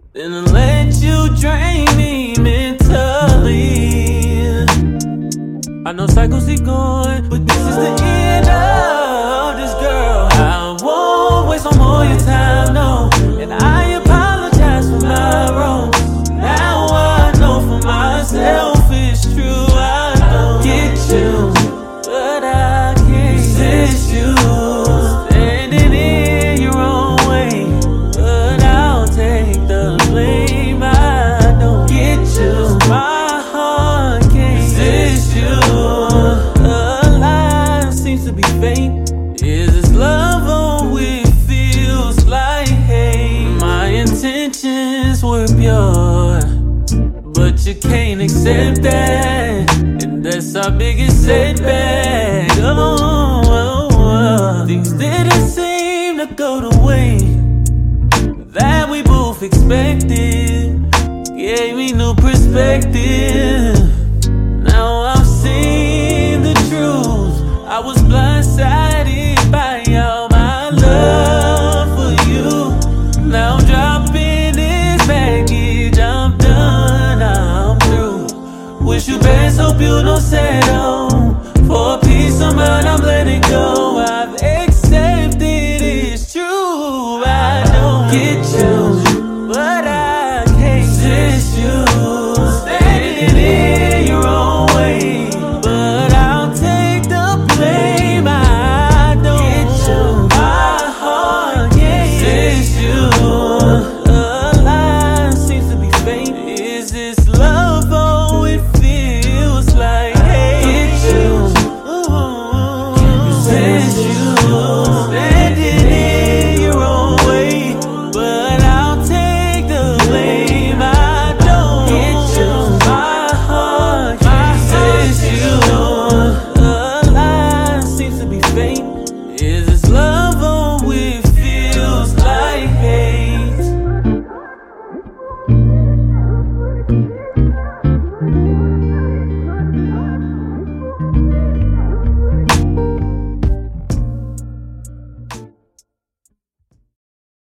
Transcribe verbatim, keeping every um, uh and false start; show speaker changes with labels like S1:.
S1: then I let you drain me mentally. I know cycles keep going, but this is the end of this, girl. I won't waste no more of your time, no. And I apologize for my wrongs. Now I know for myself it's true. I don't get you, but I can't resist you. Standing in your own way, but I'll take the blame. I don't get you, my heart can't resist you. A lie seems to be fake. Is this love or it feels like hate? My intentions were pure, but you can't accept that, and that's our biggest setback. Oh, oh, oh. Things didn't seem to go the way that we both expected. Gave me new perspective. Now I've seen the truth. I was blindsided by all my love for you. Now I'm dropping this baggage. I'm done, I'm through. Wish you best, hope you don't settle.